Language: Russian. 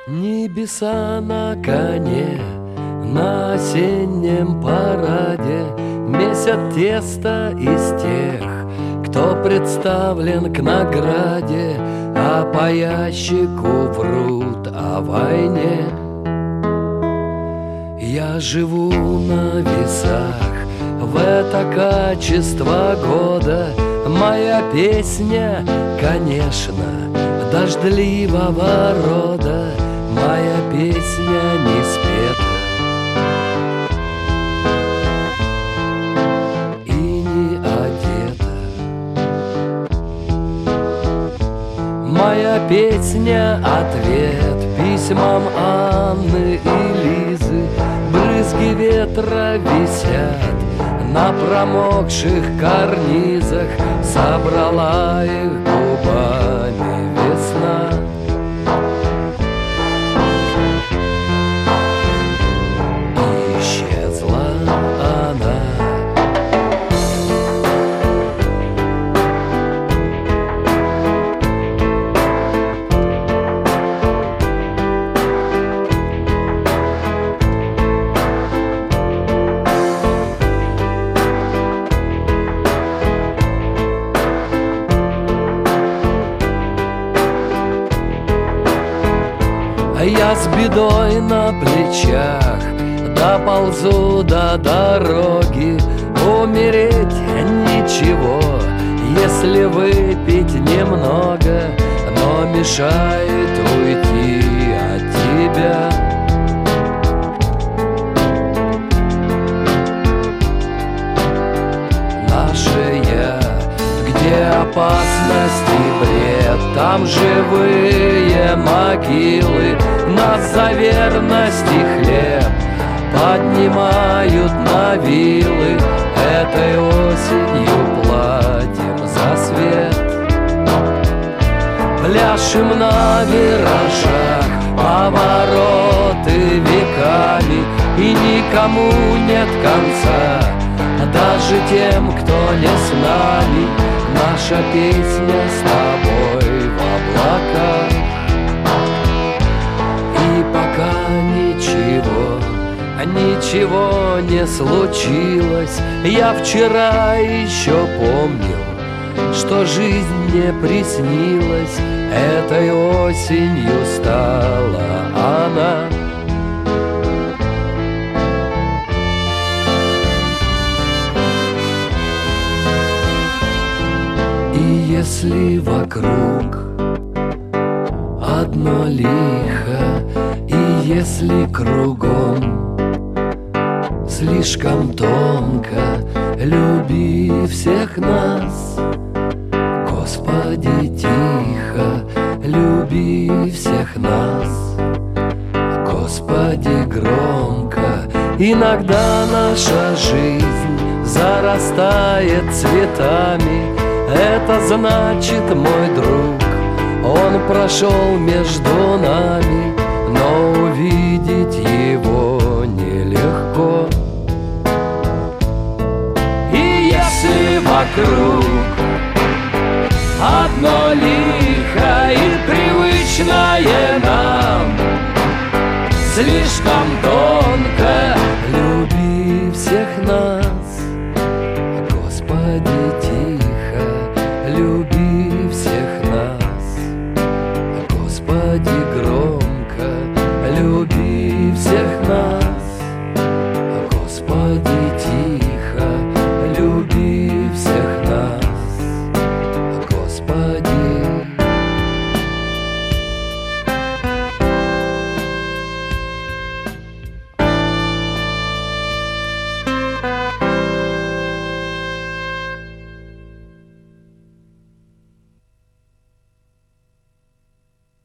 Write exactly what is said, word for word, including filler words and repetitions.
Небеса на коне, на осеннем параде месят тесто из тех, кто представлен к награде, а по ящику врут о войне. Я живу на весах в это качество года. Моя песня, конечно, дождливого рода. Моя песня не спета и не одета. Моя песня — ответ письмам Анны и Лизы. Брызги ветра висят на промокших карнизах. Собрала их губами весна. Я с бедой на плечах доползу до дороги. Умереть ничего, если выпить немного, но мешает уйти от тебя. Наше я, где опасность и бред, там живые могилы. Нас за верность и хлеб поднимают на вилы. Этой осенью платим за свет. Пляшем на виражах повороты веками, и никому нет конца, даже тем, кто не с нами. Наша песня с тобой в облаках. И пока ничего, ничего не случилось, я вчера еще помнил, что жизнь мне приснилась. Этой осенью стала она. И если вокруг одно лихо, и если кругом слишком тонко, люби всех нас, Господи, тихо, люби всех нас, Господи, громко. Иногда наша жизнь зарастает цветами. Это значит, мой друг, он прошел между нами, но увидеть его нелегко. И если вокруг одно лихо и привычное нам, слишком тонко, люби всех нас.